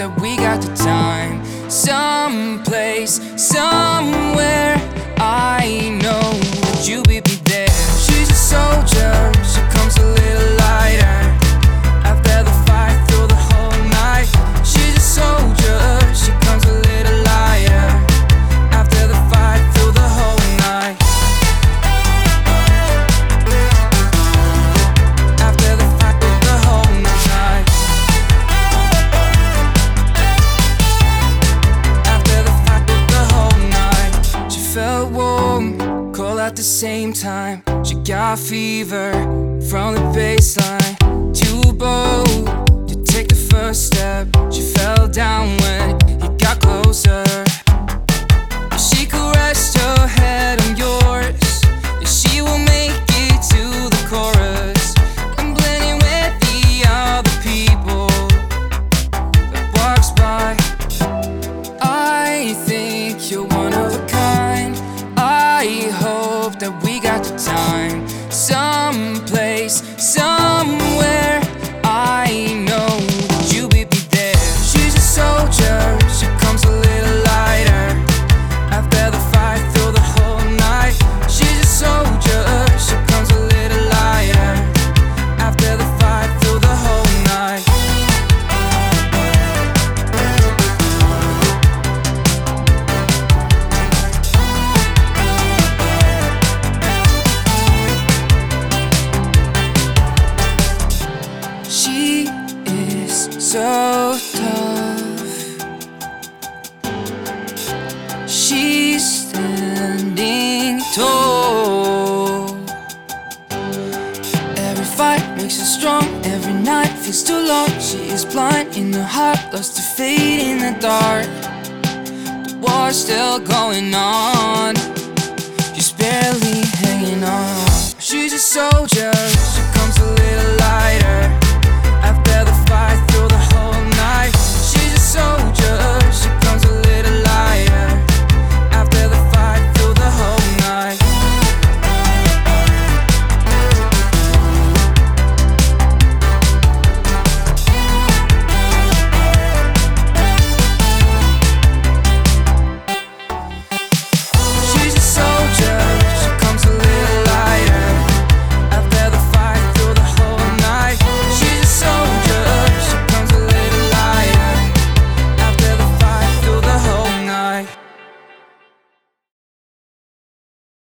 that we got the time. Someplace, somewhere, I know that you will be there. She's a soldier, she comes a little lighter after the fight through the whole night. She's a soldier, she comes a little lighter after the fight through the whole night. After the fight through the whole night. After the fight through the whole night. She felt warm, cold at the same time. She got fever from the baseline. Too bold to take the first step. She fell down when he got closer. She could rest her head on yours. She will make it to the chorus and blending with the other people that walks by. I think you're one of a kind. I hope that we got the time. Someplace, somewhere, I know that you will be there. She's a soldier, she comes a little lighter after the fight through the whole night. She's a soldier, she comes a little lighter after the fight through the whole night. She is so tough. She's standing tall. Every fight makes her strong. Every night feels too long. She is blind in her heart, lost to fade in the dark. The war's still going on. She's barely hanging on. She's a soldier, she comes a little lighter